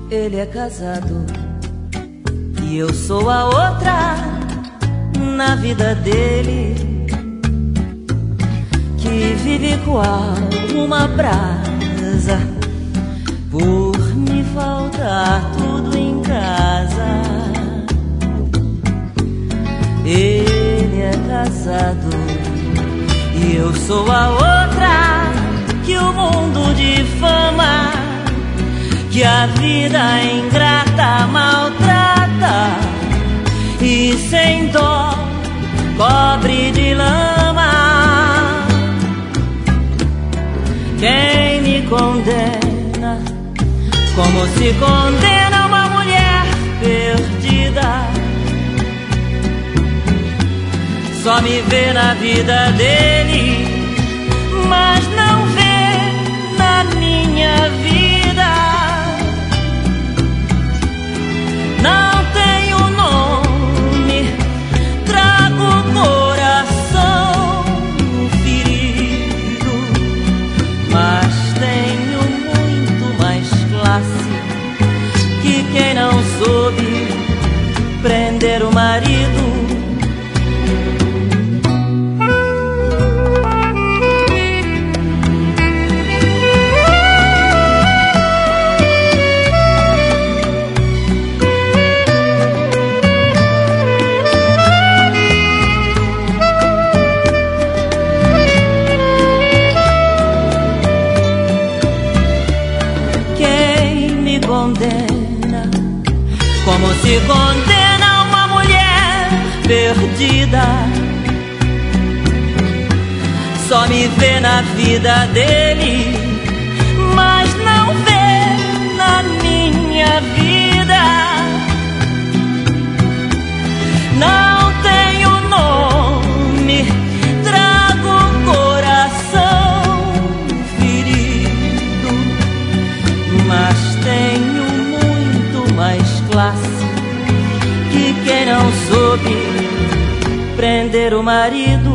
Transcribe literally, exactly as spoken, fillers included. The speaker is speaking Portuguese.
Ele é casado e eu sou a outra na vida dele, que vive qual uma brasa por me faltar tudo em casa. Ele é casado e eu sou a outra que o mundo difama, que a vida ingrata maltrata e sem dó cobre de lama. Quem me condena como se condena uma mulher perdida, só me vê na vida dele, mas não vê na minha vida. Não tenho nome, trago o coração ferido, mas tenho muito mais classe que quem não soube prender o marido. Condena como se condena uma mulher perdida, só me vê na vida dele, mas não vê na minha vida. Não tenho nome, trago o coração ferido, mas tenho muito mais classe que quem não soube prender o marido.